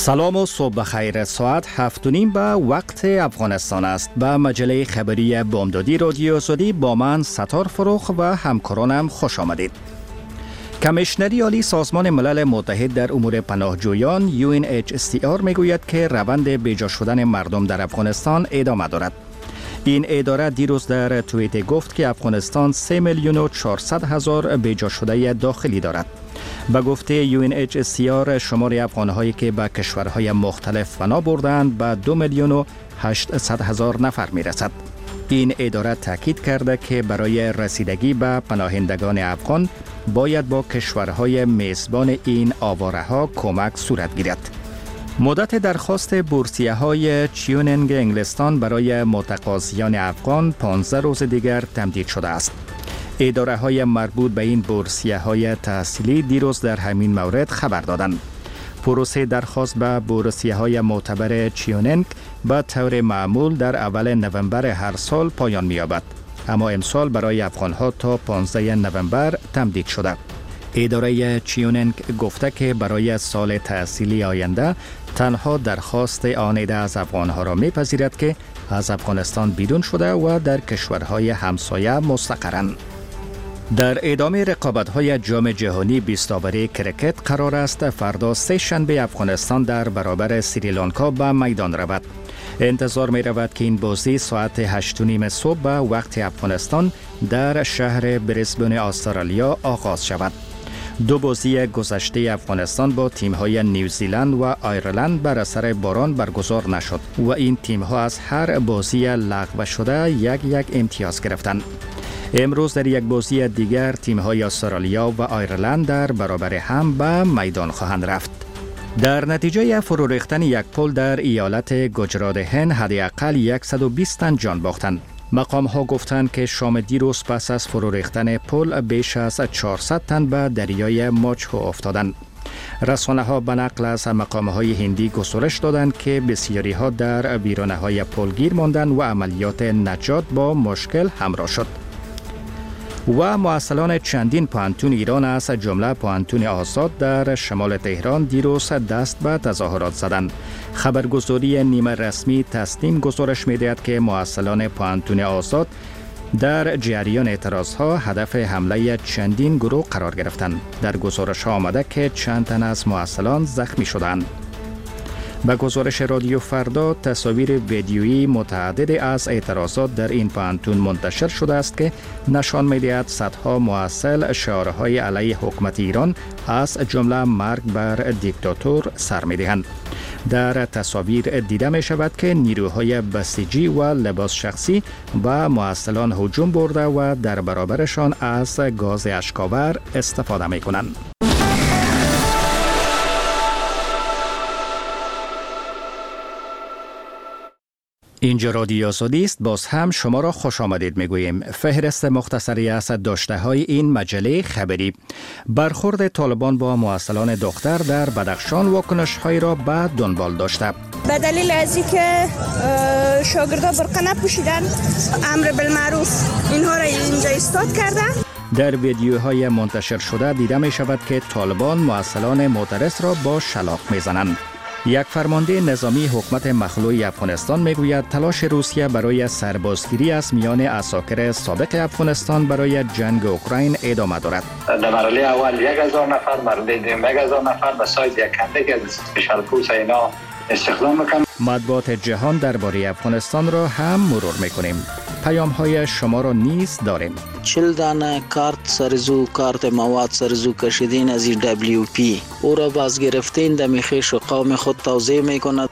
سلام و صبح بخیر. ساعت 7:30 به وقت افغانستان است. به مجله خبری بامدادی رادیو آزادی با من ستار فروخ و همکارانم خوش آمدید. کمیشنری عالی سازمان ملل متحد در امور پناهجویان UNHCR میگوید که روند بیجا شدن مردم در افغانستان ادامه دارد. این اداره دیروز در توییت گفت که افغانستان 3,400,000 بیجا شده داخلی دارد. به گفته UNHCR شمار افغانهایی که به کشورهای مختلف پناه بردند به 2,800,000 نفر میرسد. این اداره تاکید کرده که برای رسیدگی به پناهندگان افغان باید با کشورهای میزبان این آواره‌ها کمک صورت گیرد. مدت درخواست بورسیه‌های چیوننگ انگلستان برای متقاضیان افغان 15 روز دیگر تمدید شده است. اداره‌های مربوط به این بورسیه‌های تحصیلی دیروز در همین مورد خبر دادند. پروسه درخواست به بورسیه‌های معتبر چیوننگ به طور معمول در اول نوامبر هر سال پایان می‌یابد، اما امسال برای افغان‌ها تا 15 نوامبر تمدید شده. اداره چیوننگ گفته که برای سال تحصیلی آینده تنها درخواست آنیده از افغان‌ها را می‌پذیرد که از افغانستان بیرون شده و در کشورهای همسایه مستقرند. در ادامه رقابت‌های جام جهانی 20 آوری کرکت قرار است فردا سه شنبه افغانستان در برابر سریلانکا به میدان رود. انتظار می رود که این بازی ساعت 8:30 صبح به وقت افغانستان در شهر بریسبن استرالیا آغاز شود. دو بازی گذشته افغانستان با تیم‌های نیوزیلند و آیرلند بر اثر باران برگزار نشد و این تیم‌ها از هر بازی لغو شده یک امتیاز گرفتند. امروز در یک بازی دیگر تیم‌های استرالیا و آیرلند در برابر هم به میدان خواهند رفت. در نتیجه فرو ریختن یک پل در ایالت گجرات هند حداقل 120 تن جان باختند. مقام‌ها گفتند که شام دیروز پس از فرو ریختن پل بیش از 400 تن به دریای ماچهو افتادند. رسانه‌ها به نقل از مقام‌های هندی گزارش دادند که بسیاری‌ها در ویرانه‌های پل گیر ماندند و عملیات نجات با مشکل همراه شد. و معسلان چندین پوهنتون ایران از جمله پوهنتون آزاد در شمال تهران دیروز دست به تظاهرات زدند. خبرگزاری نیمه رسمی تصنیم گزارش می‌دهد که معسلان پوهنتون آزاد در جریان اعتراضها هدف حمله چندین گروه قرار گرفتند. در گزارش آمده که چند تن از معسلان زخمی شدند. به گزارش رادیو فردا تصاویر ویدیویی متعدد از اعتراضات در این پوهنتون منتشر شده است که نشان می‌دهد صدها معسل شعارهای علیه حکومت ایران از جمله مرگ بر دیکتاتور سر می‌دهند. در تصاویر دیده می شود که نیروهای بسیجی و لباس شخصی به معسلان هجوم برده و در برابرشان از گاز اشک‌آور استفاده می کنند. اینجا رادیو آزادی است. باز هم شما را خوش آمدید میگوییم. فهرست مختصری از داشته های این مجله خبری. برخورد طالبان با معسلان دختر در بدخشان واکنش های را به دنبال داشته. به دلیل از اینکه شاگردا برقه نپوشیدن، امر بالمعروف اینها را اینجا ایستاد کرده. در ویدیوهای منتشر شده دیده می شود که طالبان معسلان معترض را با شلاق میزنند. یک فرمانده نظامی حکومت مخلوع افغانستان میگوید تلاش روسیه برای سربازگیری از میان عساکر سابق افغانستان برای جنگ اوکراین ادامه دارد. در مرحله اول 1000 نفر، مرحله دوم 1000 نفر به سایز یک کندک از اسپیشال فورس اینا استخدام میکنند. مطبوعات جهان درباره افغانستان را هم مرور میکنیم. پیام های شما را نیز داریم. 40 دانه کارت سرزو، کارت مواد سرزو کشیدین از WP او را باز گرفتین در میخیش و قوم خود توضیح میکند.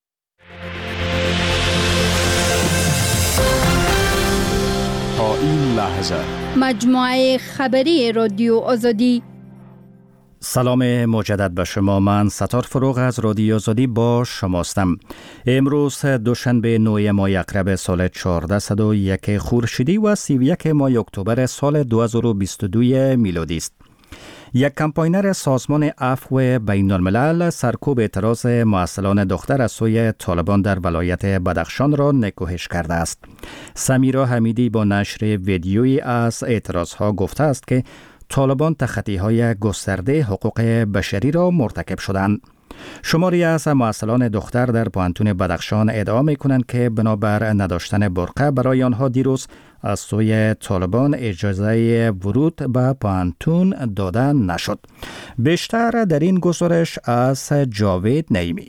تا این لحظه مجموعه خبری رادیو آزادی. سلام مجدد به شما. من ستار فروغ از رادیو آزادی با شماستم. امروز دوشنبه 9 ماه اکرب سال 1401 خورشیدی و 31 ماه اکتبر سال 2022 میلادی است. یک کمپاینر سازمان عفو بین الملل سرکوب اعتراض معسلان دختر از سوی طالبان در ولایت بدخشان را نکوهش کرده است. سمیرا حمیدی با نشر ویدیویی از اعتراضها گفته است که طالبان تخطی‌های گسترده حقوق بشری را مرتکب شدند. شماری از معسلان دختر در پوانتون بدخشان ادعا می‌کنند که بنابر نداشتن برقه برای آنها دیروز از سوی طالبان اجازه ورود به پوانتون داده نشد. بیشتر در این گزارش از جاوید نعیمی.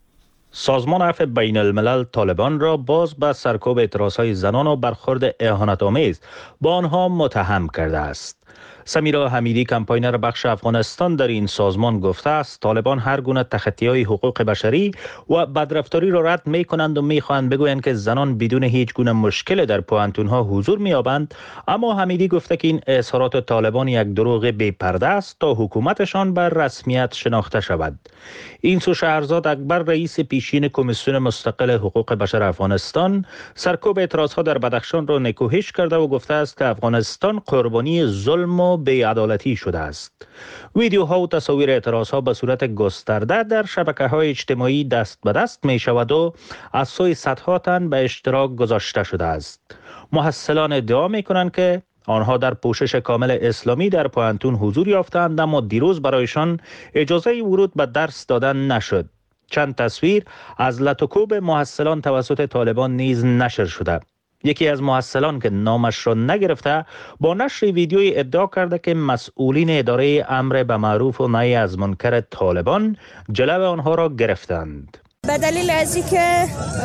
سازمان عفو بین الملل طالبان را باز به سرکوب اعتراضهای زنان و برخورد اهانت‌آمیز با آنها متهم کرده است. سمیرا حمیدی کمپاینر بخش افغانستان در این سازمان گفته است طالبان هر گونه تخطی‌های حقوق بشری و بدرفتاری را رد می‌کنند و می‌خواهند بگویند که زنان بدون هیچ گونه مشکل در پوانتون‌ها حضور می‌یابند، اما حمیدی گفته که این اظهارات طالبان یک دروغ بی‌پرده است تا حکومتشان بر رسمیت شناخته شود. این سو شهرزاد اکبر رئیس پیشین کمیسیون مستقل حقوق بشر افغانستان سرکوب اعتراضها در بدخشان را نکوهش کرده و گفته است که افغانستان قربانی ظلم و بی‌عدالتی شده است. ویدیوها و تصاویر اعتراضها به صورت گسترده در شبکه‌های اجتماعی دست به دست می شود و از سوی صدها تن به اشتراک گذاشته شده است. محصلان ادعا می کنند که آنها در پوشش کامل اسلامی در پوانتون حضور یافتند، اما دیروز برایشان اجازه ورود به درس دادن نشد. چند تصویر از لطوکوب محصلان توسط طالبان نیز نشر شده. یکی از محصلان که نامش را نگرفته با نشر ویدیوی ادعا کرده که مسئولین اداره امر به معروف و نهی از منکر طالبان جلو آنها را گرفتند. به دلیل از اینکه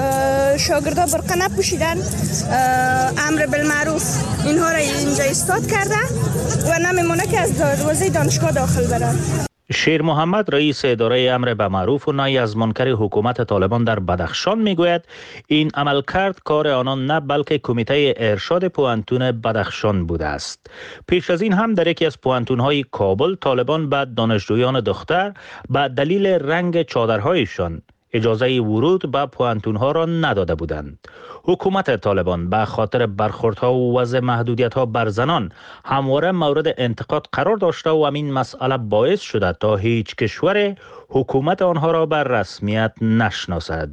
شاگردا برقه نپوشیدن، امر بالمعروف اینها را اینجا ایستاد کرده و نمیمونه که از دروازه دانشگاه داخل برن. شیر محمد رئیس اداره امر به معروف و نهی از منکر حکومت طالبان در بدخشان میگوید این عملکرد کار آنان نه بلکه کمیته ارشاد پوانتون بدخشان بوده است. پیش از این هم در یکی از پوانتون‌های کابل طالبان به دانشجویان دختر به دلیل رنگ چادرهایشان اجازه ورود به پوانتون‌ها را نداده بودند. حکومت طالبان به خاطر برخوردها و وضع محدودیت‌ها بر زنان همواره مورد انتقاد قرار داشته و همین مسئله باعث شده تا هیچ کشور حکومت آنها را بر رسمیت نشناسد.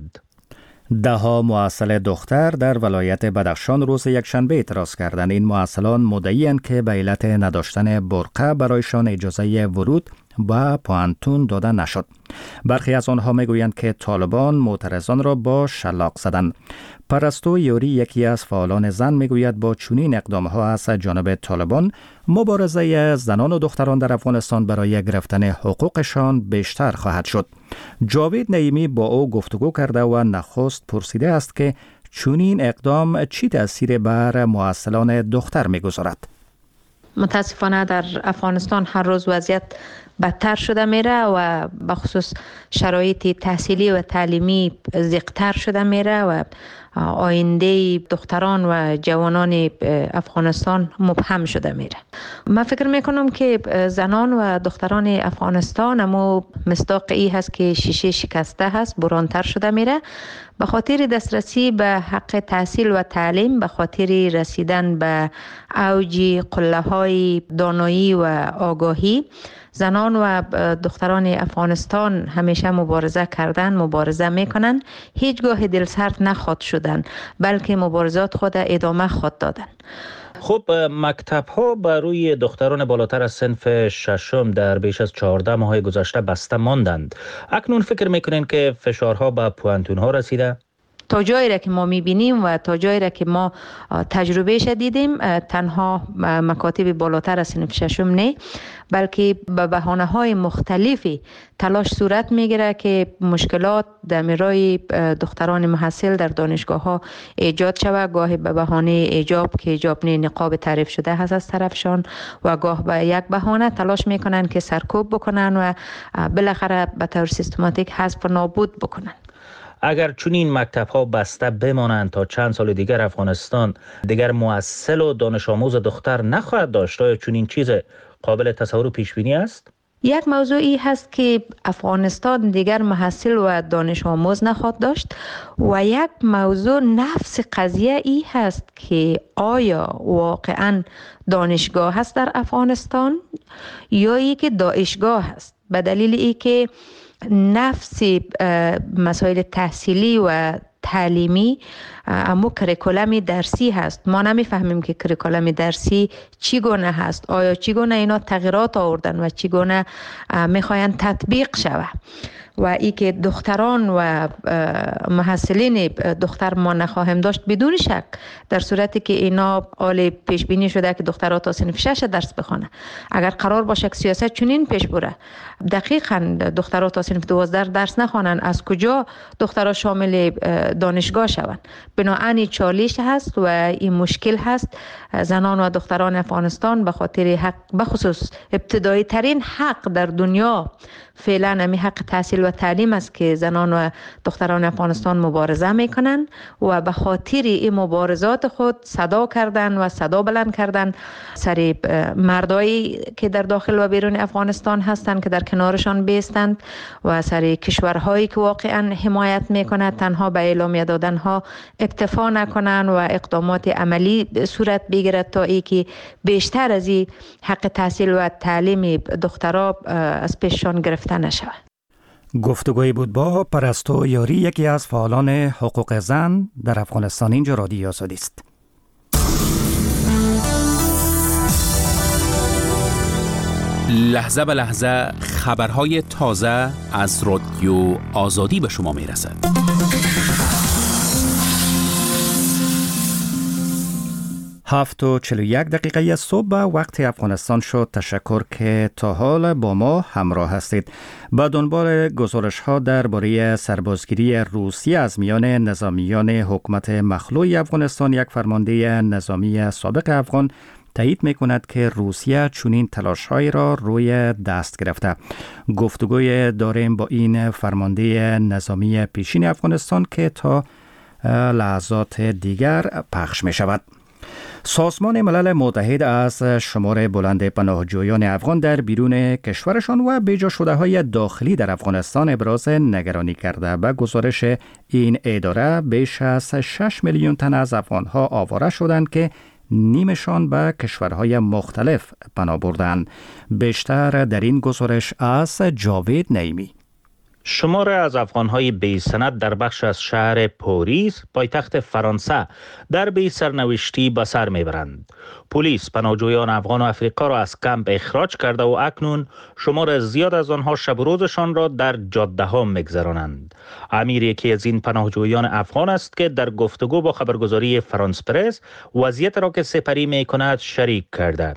دهها معسل دختر در ولایت بدخشان روز یکشنبه اعتراض کردند. این معسلان مدعی‌اند که به علت نداشتن برقه برایشان اجازه ورود به پوانتون داده نشد. برخی از آنها میگویند که طالبان معترضان را با شلاق زدند. پرستو یوری یکی از فعالان زن میگوید با چنین اقدامها از جانب طالبان مبارزه زنان و دختران در افغانستان برای گرفتن حقوقشان بیشتر خواهد شد. جاوید نعیمی با او گفتگو کرده و نخست پرسیده است که چنین اقدام چی تأثیر بر معسلان دختر میگذارد. متاسفانه در افغانستان هر روز وضعیت بدتر شده میره و بخصوص شرایط تحصیلی و تعلیمی ضیق‌تر شده میره و آینده دختران و جوانان افغانستان مبهم شده میره. من فکر میکنم که زنان و دختران افغانستان اما مصداق ای هست که شیشه شکسته هست، برانتر شده میره. به خاطر دسترسی به حق تحصیل و تعلیم، به خاطر رسیدن به اوج قله‌های دانایی و آگاهی، زنان و دختران افغانستان همیشه مبارزه کردن، مبارزه میکنن، هیچگاه دلسرد نخواد شدن، بلکه مبارزات خود ادامه خواد دادن. خب مکتب ها بر روی دختران بالاتر از صنف ششم در بیش از 14 ماه گذشته بسته ماندند. اکنون فکر میکنین که فشارها به پوانتون ها رسیده؟ تا جایی را که ما میبینیم و تا جایی را که ما تجربهش دیدیم، تنها مکاتب بالاتر از صنف ششم نه، بلکه به بهانه‌های مختلفی تلاش صورت میگیره که مشکلات در میرای دختران محصل در دانشگاه‌ها ایجاد شود. گاهی به بهانه ایجاب که ایجاب نقاب تعریف شده هست از طرفشان و گاه به یک بهانه تلاش میکنن که سرکوب بکنن و بالاخره به طور سیستماتیک حذف و نابود بکنن. اگر چون این مکتب ها بسته بمانند تا چند سال دیگر افغانستان دیگر معسل و دانش آموز دختر نخواهد داشت، آیا چون این چیز قابل تصور و پیش بینی است؟ یک موضوعی هست که افغانستان دیگر محصل و دانش آموز نخواهد داشت و یک موضوع نفس قضیه ای هست که آیا واقعا دانشگاه هست در افغانستان یا ای که داعشگاه هست، به دلیل ای که نفس مسائل تحصیلی و تعلیمی اما کریکولم درسی هست. ما نمیفهمیم که کریکولم درسی چی گونه هست، آیا چی گونه اینا تغییرات آوردن و چی گونه میخواین تطبیق شود و ای که دختران و محصلین دختر ما نخواهیم داشت بدون شک، در صورتی که اینا حال پیش بینی شده که دخترها تا صنف 6 درس بخونه. اگر قرار باشه که سیاست چنین پیش بره دقیقاً دخترها تا صنف 12 درس نخوانن، از کجا دخترها شامل دانشگاه شوند؟ بنابراین چالش هست و این مشکل هست. زنان و دختران افغانستان به خاطر حق، به خصوص ابتدایی ترین حق در دنیا فعلا همی حق تحصیل و تعلیم است که زنان و دختران افغانستان مبارزه میکنن و به خاطر این مبارزات خود صدا کردن و صدا بلند کردن سر مردایی که در داخل و بیرون افغانستان هستند که در کنارشان بیستند و سر کشورهایی که واقعا حمایت میکنند تنها به اعلامیه دادن ها اکتفا نکنن و اقدامات عملی صورت بگیرد تا ای که بیشتر از این حق تحصیل و تعلیم دخترها از پیششان گرفته نشود. گفتگوی بود با پرستو یاری، یکی از فعالان حقوق زن در افغانستان. اینجا رادیو آزادی است. لحظه به لحظه خبرهای تازه از رادیو آزادی به شما میرسد. 7:41 صبح به وقت افغانستان شد. تشکر که تا حال با ما همراه هستید. با دنبال گزارش ها درباره سربازگیری روسیه از میان نظامیان حکومت مخلوع افغانستان، یک فرمانده نظامی سابق افغان تایید می کند که روسیه چنین تلاش‌هایی را روی دست گرفته. گفتگوی داریم با این فرمانده نظامی پیشین افغانستان که تا لحظات دیگر پخش می شود. سازمان ملل متحد از شمار بلند پناهجویان افغان در بیرون کشورشان و بیجا شده های داخلی در افغانستان ابراز نگرانی کرده. به گزارش این اداره بیش از 6 میلیون تن از افغانها آواره شدند که نیمشان به کشورهای مختلف پناه بردند. بیشتر در این گزارش از جاوید نعیمی. شمار از افغانهای بی سند در بخش از شهر پاریس پایتخت فرانسه در بی سرنوشتی به سر میبرند. پلیس پناهجویان افغان و افریقا را از کمپ اخراج کرده و اکنون شمار زیاد از آنها شب و روزشان را در جاده ها میگذرانند. امیر یکی از این پناهجویان افغان است که در گفتگو با خبرگزاری فرانس پرس وضعیت را که سپری میکند شریک کرده.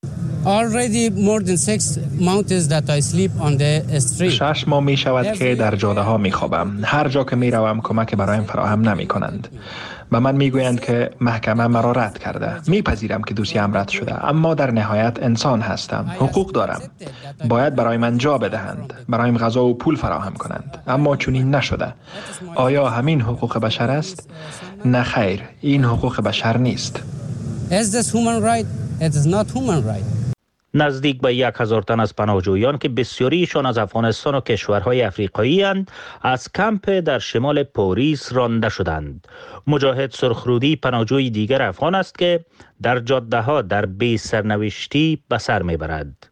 Already more than 6 months that I sleep on the street. 6 ماه می شود که در جاده ها می خوابم. هر جا که می روم کمک برایم فراهم نمی کنند. به من می گویند که محکمه مرا رد کرده. می پذیرم که دوسیه‌ام رد شده، اما در نهایت انسان هستم. حقوق دارم. باید برای من جا بدهند. برایم غذا و پول فراهم کنند. اما چنین نشده. آیا همین حقوق بشر است؟ نه خیر، این حقوق بشر نیست. Is this human right? It is not human right. نزدیک به 1000 تن از پناهجویان که بسیاریشان از افغانستان و کشورهای افریقایی اند از کمپ در شمال پاریس رانده شدند. مجاهد سرخرودی پناهجوی دیگر افغان است که در جاده ها در بی سرنوشتی به سر میبرد.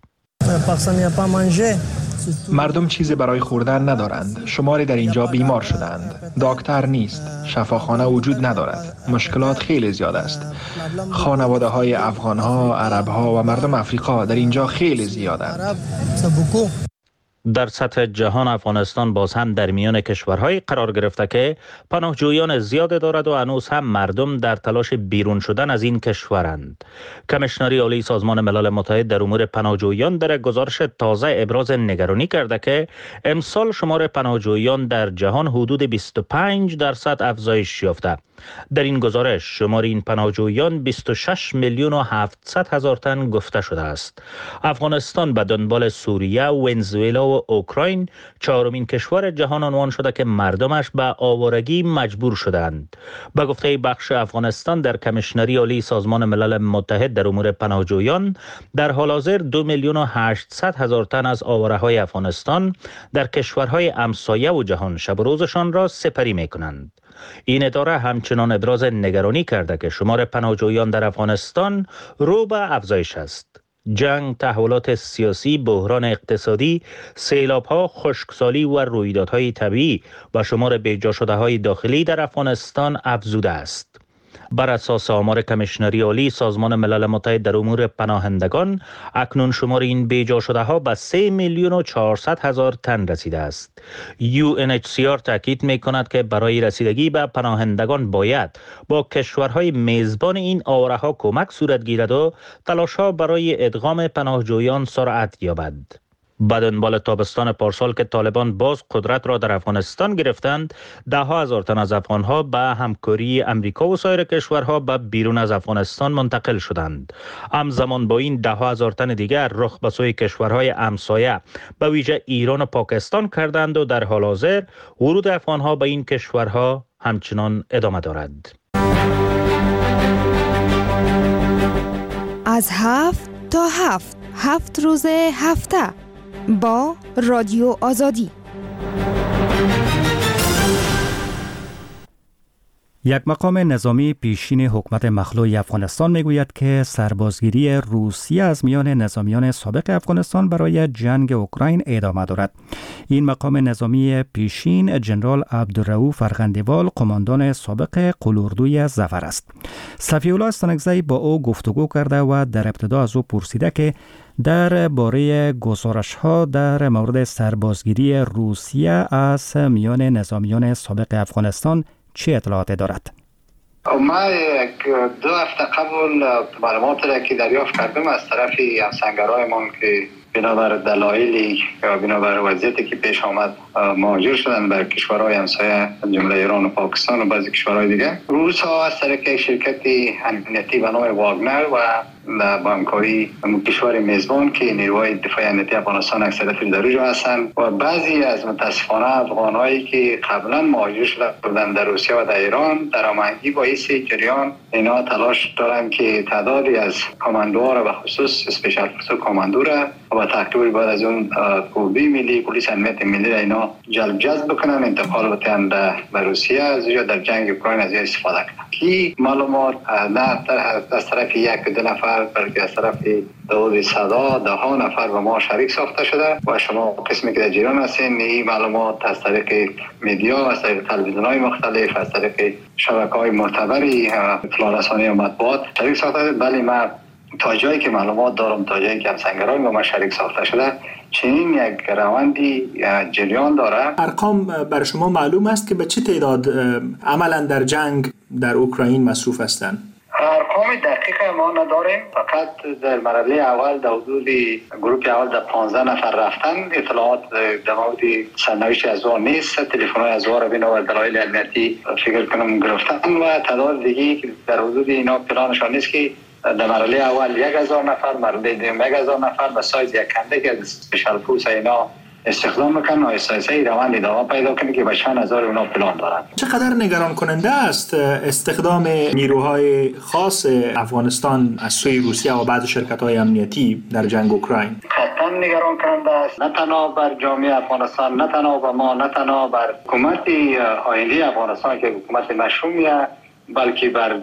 مردم چیزی برای خوردن ندارند. شماری در اینجا بیمار شدند. دکتر نیست. شفاخانه وجود ندارد. مشکلات خیلی زیاد است. خانواده های افغان ها، عرب ها و مردم افریقا در اینجا خیلی زیادند. در سطح جهان افغانستان باز هم در میان کشورهای قرار گرفته که پناهجویان زیاد دارد و هنوز هم مردم در تلاش بیرون شدن از این کشورند. کمیشنری عالی سازمان ملل متحد در امور پناهجویان در گزارش تازه ابراز نگرانی کرده که امسال شمار پناهجویان در جهان حدود 25% افزایش یافته. در این گزارش شمار این پناهجویان 26 میلیون و 700 هزار تن گفته شده است. افغانستان به دنبال سوریه، ونزوئلا و اوکراین چهارمین کشور جهان عنوان شده که مردمش به آوارگی مجبور شدند. به گفته بخش افغانستان در کمیشنری عالی سازمان ملل متحد در امور پناهجویان در حال حاضر 2 میلیون و 800 هزار تن از آواره‌های افغانستان در کشورهای همسایه و جهان شب و روزشان را سپری می‌کنند. این اداره همچنان ابراز نگرانی کرده که شمار پناهجویان در افغانستان رو به افزایش است. جنگ، تحولات سیاسی، بحران اقتصادی، سیلاب‌ها، خشکسالی و رویدادهای طبیعی و شمار بیجا شده‌های داخلی در افغانستان افزوده است. بر اساس آمار کمیشنری عالی سازمان ملل متحد در امور پناهندگان، اکنون شمار این بیجا شده ها به 3,400,000 تن رسیده است. UNHCR تاکید می کند که برای رسیدگی به پناهندگان باید با کشورهای میزبان این آواره ها کمک صورت گیرد و تلاش ها برای ادغام پناهجویان سرعت یابد. به دنبال تابستان پارسال که طالبان باز قدرت را در افغانستان گرفتند، ده ها هزار تن از افغانها به همکاری امریکا و سایر کشورها به بیرون از افغانستان منتقل شدند. همزمان با این ده ها هزار تن دیگر رخ به سوی کشورهای همسایه به ویژه ایران و پاکستان کردند و در حال حاضر ورود افغانها به این کشورها همچنان ادامه دارد. از 7 تا 7 روز هفته با رادیو آزادی. یک مقام نظامی پیشین حکومت مخلوع افغانستان میگوید که سربازگیری روسیه از میان نظامیان سابق افغانستان برای جنگ اوکراین ادامه دارد. این مقام نظامی پیشین جنرال عبدالرؤوف فرخنده‌وال قماندان سابق قلاردوی ظفر است. صفی‌الله استانکزی با او گفتگو کرده و در ابتدا از او پرسیده که در باره گزارش‌ها در مورد سربازگیری روسیه از میان نظامیان سابق افغانستان چه اطلاعاتی دارد؟ ما 2 هفته قبل معلومات را که دریافت کردم از طرف همسنگرایمان که بنابر دلایلی یا بنابر وضعیتی که پیش آمد مهاجر شدن به کشورهای همسایه جمله ایران و پاکستان و بعضی کشورهای دیگه، روس ها از طریق یک شرکت امنیتی به نام واگنر و با همکاری کشور میزبان که نیروهای دفاع امنیتی افغانستان اکثریت در اونجا هستند و بعضی از متاسفانه افغانایی که قبلا مهاجر شده بودند در روسیه و در ایران در هماهنگی با این جریان اینا تلاش دارن که تعدادی از کاماندوها را به خصوص اسپیشال فورس کاماندو را و تحقیق بعد از اون قوه ملی پلیس امنیت ملی را اینا جذب بکنن انتقال بدن به روسیه از اونجا در جنگ اوکراین از استفاده کنن. کی معلومات نه از طرف یک دو نفر بلکه از طرف داود صدا ده ها نفر به ما شریک ساخته شده و شما قسمی که در جریان هستین این معلومات از طریق میدیا، از طریق تلویزیون‌های مختلف، از طریق شبکه‌های معتبری اطلاع رسانی و مطبوعات شریک ساخته شده. بله من تا جایی که معلومات دارم تا جایی که همسنگران با ما شریک ساخته شده چنین یک روندی جریان داره. ارقام بر شما معلوم است که به چه تعداد عملا در جنگ در اوکراین مصروف هستند؟ ارقام دقیق ما نداریم، فقط در مرحله اول در حدود گروه اول در 15 نفر رفتن. اطلاعات در مورد سرنوشت از او نیست، تلفن‌های از او را بنا به دلایل امنیتی فکر کنم گرفتن و تعداد دیگه که در حدود اینا پلانشان نیست که در مرحله اول 1000 نفر، مرحله دوم 1000 نفر به سایز یک کنده که اسپیشال فورس اینا استخدام میکنن و اساسایی روند ادامه پیدا کنه که به چند هزار اونا پلان دارن. چقدر نگران کننده است استخدام نیروهای خاص افغانستان از سوی روسیه و بعض شرکت‌های امنیتی در جنگ اوکراین؟ قطعا نگران کننده است، نه تنها بر جامعه افغانستان، نه تنها بر ما، نه تنها بر حکومت آینده افغانستان که حکومت مشروعیه، بلکه بر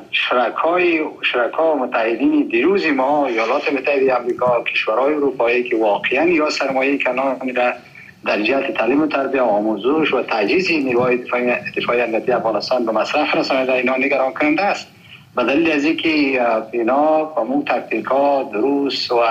شرکا و متحدین دیروز ما، ایالات متحده آمریکا، کشورهای اروپایی که واقعا یا سرمایه کنانی در جهت تعلیم و تربیت و آموزش و تجهیز نیروهای دفاعی امنیتی افغانستان به مصرف رسانیده اینا نگران کننده است. به دلیل از اینکه اینا با مو تکتیکا دروس و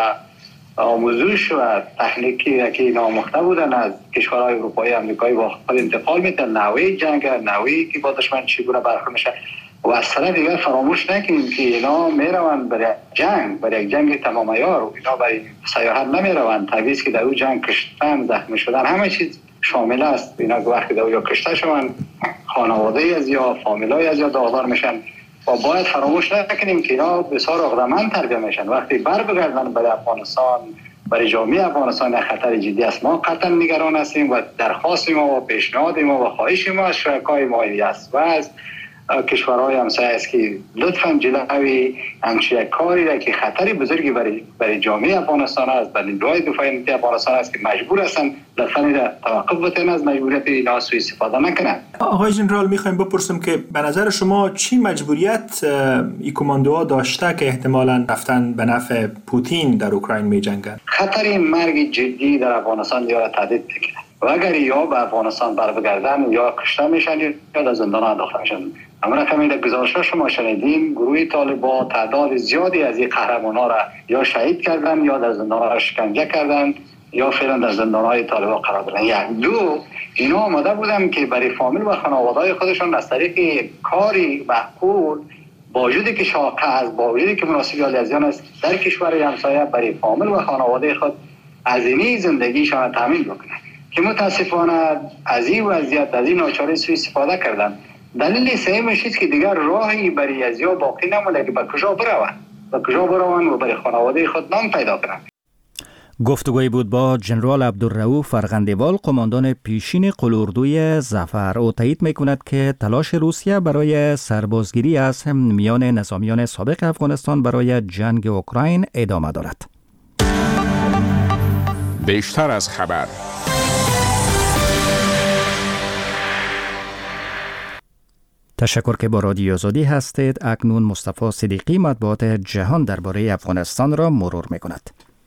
آموزش و تکنیکی که اینا آموخته بودن از کشورهای اروپایی آمریکایی با خود انتقال میدن، نحوه جنگ، نحوه که با دشمن چگونه برخورد میشه و از طرف دیگر فراموش نکنیم که اینا میروند برای یک جنگ تمام عیار و اینا برای سیاحت نمیروند. طبیعی است که در اون جنگ کشتن، زخمی شدن، همه چیز شامل است. اینا وقتی در یا کشته شوند، خانواده از یا فامیلای از یا داغدار میشن و باید فراموش نکنیم که اینا بسیار عقده‌مند تربیت میشن. وقتی بر بگردن برای افغانستان، برای جامعه افغانستان خطر جدی است. ما قطعا نگران هستیم و درخواست ما و پیشنهاد ما و خواهش ما از شرکای مالی است و از کشورهای همسایه است که لطفاً جلوی همچین کاری را که خطری بزرگی برای جامعه افغانستان است، برای نیروهای دفاع امنیتی افغانستان است که مجبور هستند لطفاً را توقف بدن، از مجبوریت اینا سوء استفاده نکنند. آقای ژنرال میخوایم بپرسیم که به نظر شما چی مجبوریت این کماندوها داشته که احتمالاً رفتن به نفع پوتین در اوکراین میجنگن؟ خطر مرگ جدی در افغانستان یا تهدید میکنه و اگر یا به افغانستان بر بگردن یا کشته میشن یا در زندان انداخته میشن. اما رقمی در گزارش شما شنیدین گروه طالبان تعداد زیادی از این قهرمان‌ها را یا شهید کردن یا در زندان‌ها را شکنجه کردن یا فعلا در زندان‌های طالبان قرار دادن. یک دو اینا آماده بودن که برای فامیل و خانواده‌های خودشان از طریق کاری معقول با وجودی که شاقه است، با وجودی که مناسب الیزیان است، در کشور همسایه برای فامیل و خانواده خود هزینه زندگیشان تامین بکنند که متاسفانه از این وضعیت از این ناچاری سوء استفاده کردن. دلیل سومش است که دیگر راهی برای ازیا باقی نمونده که به کجا بروند و برای خانواده خود نام پیدا کنند. گفتگوی بود با جنرال عبدالرؤوف فرغندیوال، قماندان پیشین قلاردوی ظفر. او تایید میکند که تلاش روسیه برای سربازگیری از میان نظامیان سابق افغانستان برای جنگ اوکراین ادامه دارد. بیشتر از خبر. تشکر که با رادیو آزادی هستید. اکنون مصطفی صدیقی مطبوعات جهان درباره افغانستان را مرور میکند.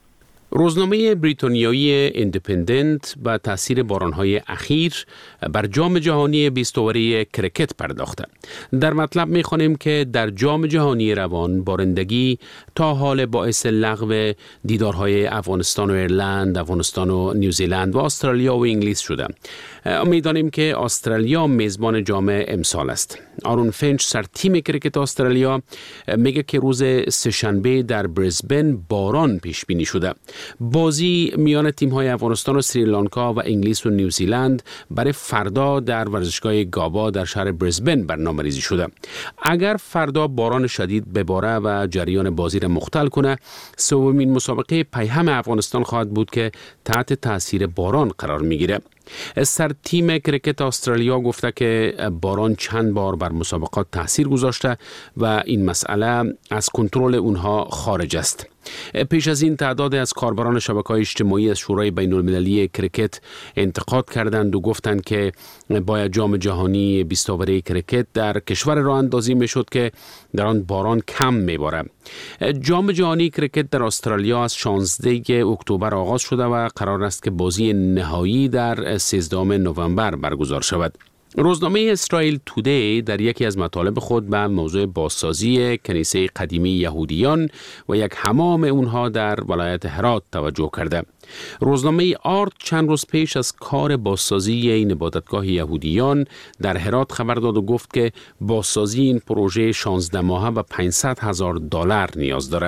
روزنامه بریتانیایی ایندیپندنت با تاثیر بارانهای اخیر بر جام جهانی 20 اووری کرکت پرداخته. در مطلب می‌خوانیم که در جام جهانی روان بارندگی تا حال باعث لغو دیدارهای افغانستان و ایرلند، افغانستان و نیوزیلند و استرالیا و انگلیس شده. امیدواریم که استرالیا میزبان جام امسال است. آرون فینچ سرتیم کرکت استرالیا میگه که روز سه‌شنبه در بریزبن باران پیش بینی شده. بازی میان تیم‌های افغانستان و سریلانکا و انگلیس و نیوزیلند برای فردا در ورزشگاه گابا در شهر بریزبن برنامه‌ریزی شده. اگر فردا باران شدید بباره و جریان بازی را مختل کنه، سومین مسابقه پیهم افغانستان خواهد بود که تحت تاثیر باران قرار میگیره. سر تیم کرکت استرالیا گفته که باران چند بار بر مسابقات تاثیر گذاشته و این مسئله از کنترل اونها خارج است. پیش از این تعداد از کاربران شبکه‌های اجتماعی از شورای بین‌المللی کرکت انتقاد کردند و گفتند که باید جام جهانی 20 اووری کرکت در کشور راه اندازی میشد که در آن باران کم میباره. جام جهانی کرکت در استرالیا از 16 اکتبر آغاز شده و قرار است که بازی نهایی در 13 نوامبر برگزار شود. روزنامه اسرائیل تودی در یکی از مطالب خود به موضوع بازسازی کنیسه قدیمی یهودیان و یک حمام اونها در ولایت هرات توجه کرده. روزنامه آرت چند روز پیش از کار بازسازی این عبادتگاه یهودیان در هرات خبر داد و گفت که بازسازی این پروژه 16 ماهه و $500,000 نیاز داره.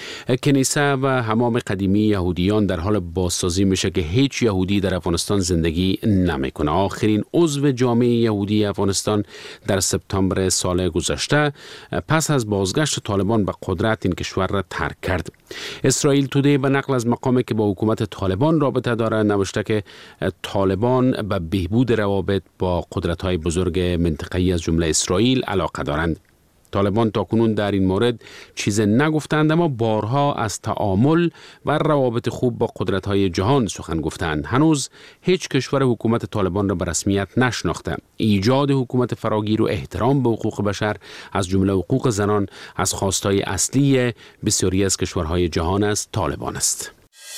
کنیسه و حمام قدیمی یهودیان در حال بازسازی میشه که هیچ یهودی در افغانستان زندگی نمیکنه. آخرین عضو جامعه یهودی افغانستان در سپتامبر سال گذشته پس از بازگشت طالبان به قدرت این کشور را ترک کرد. اسرائیل تودی به نقل از مقامی که با حکومت طالبان رابطه داره نوشته که طالبان به بهبود روابط با قدرت‌های بزرگ منطقه‌ای از جمله اسرائیل علاقه دارند. طالبان تاکنون در این مورد چیز نگفتند، اما بارها از تعامل و روابط خوب با قدرت‌های جهان سخن گفتند. هنوز هیچ کشور حکومت طالبان را به رسمیت نشناخته. ایجاد حکومت فراگیر و احترام به حقوق بشر از جمله حقوق زنان از خواستهای اصلی بسیاری از کشورهای جهان از طالبان است.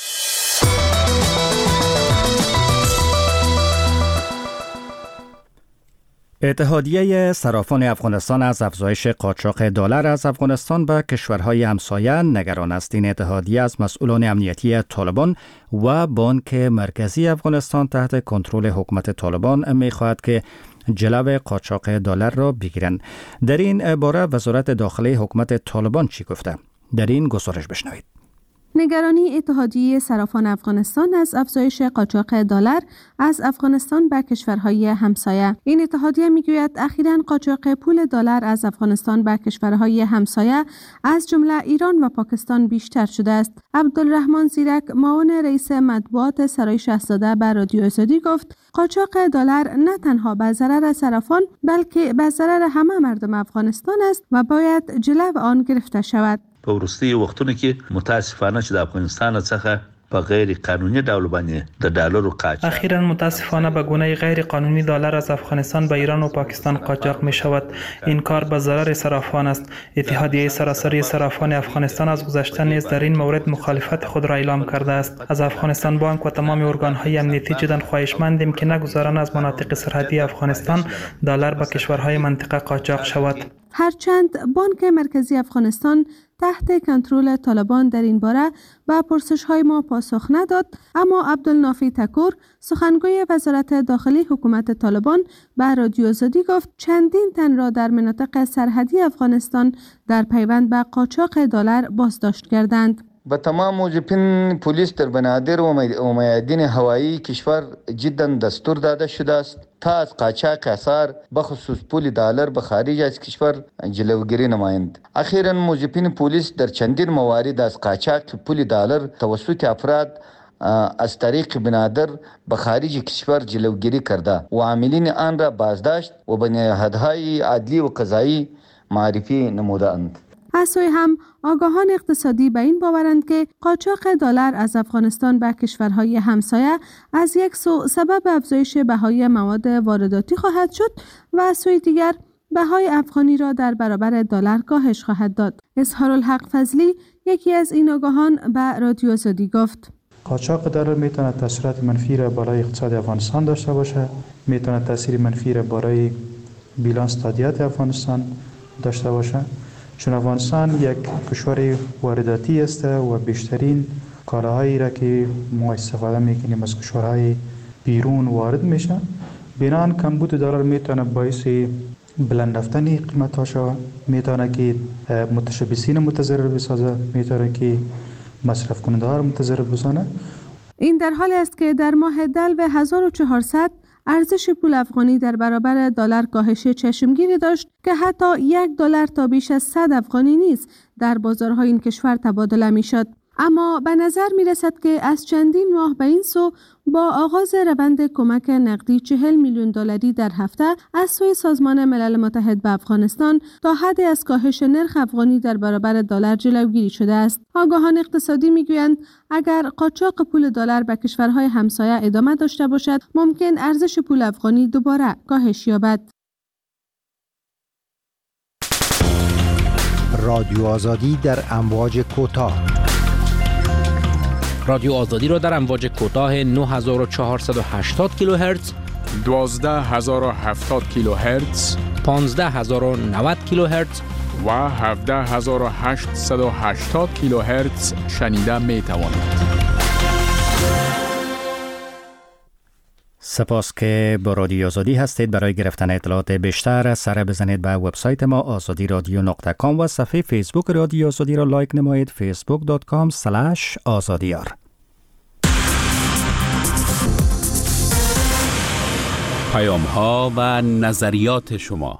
اتحادیه صرافان افغانستان از افزایش قاچاق دلار از افغانستان به کشورهای همسایه نگران است. این اتحادیه از مسئولان امنیتی طالبان و بانک مرکزی افغانستان تحت کنترل حکومت طالبان می‌خواهد که جلو قاچاق دلار را بگیرند. در این باره وزارت داخلی حکومت طالبان چی گفته؟ در این گزارش بشنوید. نگرانی اتحادیه صرافان افغانستان از افزایش قاچاق دلار از افغانستان به کشورهای همسایه. این اتحادیه میگوید اخیراً قاچاق پول دلار از افغانستان به کشورهای همسایه از جمله ایران و پاکستان بیشتر شده است. عبدالرحمن زیرک معاون رئیس مطبوعات سرای شاهزاده به رادیو آزادی گفت قاچاق دلار نه تنها به ضرر صرافان بلکه به ضرر همه مردم افغانستان است و باید جلو آن گرفته شود. په وروستي وختونو کې متاسفانه چې د افغانستان څخه به غیر قانونی دولبانی د دلار قاچاق. اخیراً متاسفانه به گونه غیر قانونی دلار از افغانستان به ایران و پاکستان قاچاق می شود. این کار به ضرر صرافان است. اتحادیه سراسری صرافان افغانستان از گذشته نیز در این مورد مخالفت خود را اعلام کرده است. از افغانستان بانک و تمام ارگان‌های امنیتی جدا خواهشمندیم که نگذارند از مناطق سرحدی افغانستان دلار به کشورهای منطقه قاچاق شود. هرچند بانک مرکزی افغانستان تحت کنترل طالبان در این باره به پرسش‌های ما پاسخ نداد، اما عبدالنافی تکور سخنگوی وزارت داخلی حکومت طالبان به رادیو آزادی گفت چندین تن را در مناطق سرحدی افغانستان در پیوند به قاچاق دلار بازداشت کردند. به تمام موظفین پلیس در بنادر و میادین هوایی کشور جدا دستور داده شده است تا از قاچاق اثار بخصوص پول دلار به خارج از کشور جلوگیری نمایند. اخیراً موظفین پلیس در چندین موارد از قاچاق پول دلار توسط افراد از طریق بنادر به خارج کشور جلوگیری کرده و عاملین آن را بازداشت و به نهادهای عدلی و قضایی معرفی نمودند. از سوی هم آگاهان اقتصادی به این باورند که قاچاق دلار از افغانستان به کشورهای همسایه از یک سو سبب افزایش بهای مواد وارداتی خواهد شد و از سوی دیگر بهای افغانی را در برابر دلار کاهش خواهد داد. اظهارالحق فضلی یکی از این آگاهان به رادیو آزادی گفت: قاچاق دلار میتونه تاثیرات منفی را بالای اقتصاد افغانستان داشته باشه، میتونه تاثیر منفی را بالای بیلانس تادیات افغانستان داشته باشه، چون افغانستان یک کشور وارداتی است و بیشترین کالاهایی را که ما استفاده میکنیم از کشورهای بیرون وارد میشه. بنابراین کمبود دلار میتونه باعث بلند رفتن قیمت‌ها شود، میتونه که متشبثین متضرر بسازه، میتونه که مصرف کننده ها متضرر بسازه. این در حالی است که در ماه دلو 1400 ارزش پول افغانی در برابر دلار کاهش چشمگیری داشت که حتی $1 تا بیش از 100 افغانی نیز در بازارهای این کشور تبادله می شد. اما به نظر می رسد که از چندین ماه به این سو با آغاز روند کمک نقدی $40 میلیون در هفته از سوی سازمان ملل متحد به افغانستان تا حدی از کاهش نرخ افغانی در برابر دلار جلوگیری شده است. آگاهان اقتصادی می گویند اگر قاچاق پول دلار به کشورهای همسایه ادامه داشته باشد ممکن ارزش پول افغانی دوباره کاهش یابد. رادیو آزادی در امواج کوتاه. رادیو آزادی را در امواج کوتاه 9480 کیلوهرتز، 12070 کیلوهرتز، 15090 کیلوهرتز و 17880 کیلوهرتز شنیده می توانید. سپاس که با رادیو آزادی هستید. برای گرفتن اطلاعات بیشتر سر بزنید به وبسایت ما azadiradyo.com و صفحه فیسبوک رادیو آزادی را لایک نمایید facebook.com/azadiyar. پیام ها و نظریات شما.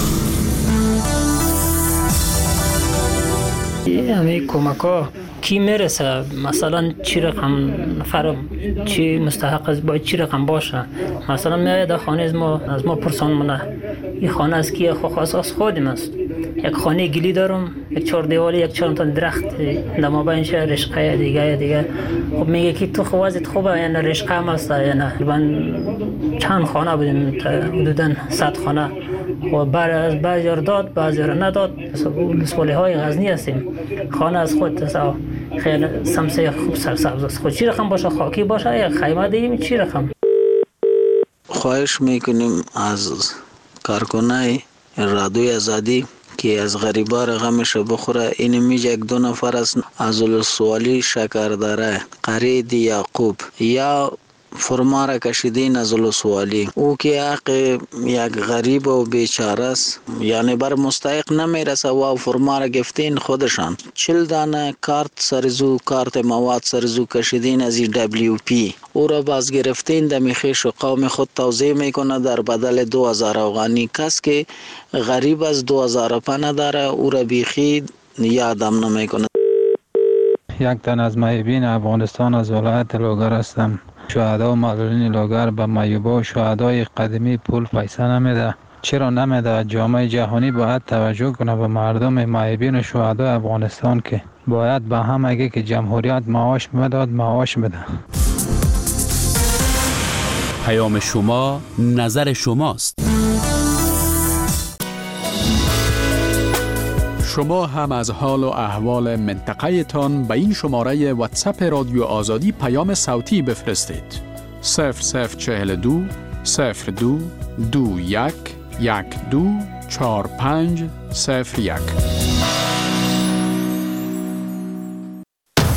همه کمک ها کی میرسه؟ مثلا چی رقم نفر چی مستحق است، باید چی رقم باشه؟ مثلا میاد خانه از ما پرسان منه این خانه از کیه؟ خاص از خودم است. یک خانه گلی دارم، یک 4 دیوالی، یک 4 تا درخت در مابینش رشقه دیگه. خب میگه که تو خوازت خوبه یا نه رشقه هم است یا نه. من چند خانه بودیم حدوداً 100 خانه و بعضی را داد بعضی را نداد. سوالی های غزنی هستیم. خانه از خود خیلی سمسه خوب سرسبز است. خود چی رقم باشه؟ خاکی باشه یا خیمه دیم؟ چی رقم؟ خواهش میکنیم از کارکنای رادیوی آزادی که از غریبا رقمش بخوره. این میگه یک دو نفر از السوالی شکرداره قرید یعقوب یا فرما را کشیدین از السوالی او که حق یک غریب و بیچاره است، یعنی بر مستحق نمیرسه و فرما را گفتین خودشان 40 دانه کارت مواد سرزو کشیدین از WP او را باز گرفتین دمی خویش و قوم خود توزیع میکنه در بدل 2000 افغانی. کس که غریب از 2000 نداره او را بیخی یادم نمیکنه. یک تن از محبین افغانستان از ولایت لوگر هستم. شهدا و معلولین لوگر به مایوبا و شهدای قدیمی پول پیسه نمیده. چرا نمیده؟ جامعه جهانی باید توجه کنه به مردم محبین و شهدای افغانستان که باید به همه که جمهوریت معاش میداد معاش بده. پیام شما، نظر شماست. شما هم از حال و احوال منطقه تان به این شماره واتساپ رادیو آزادی پیام صوتی بفرستید. 0042 02 21 12 45 01.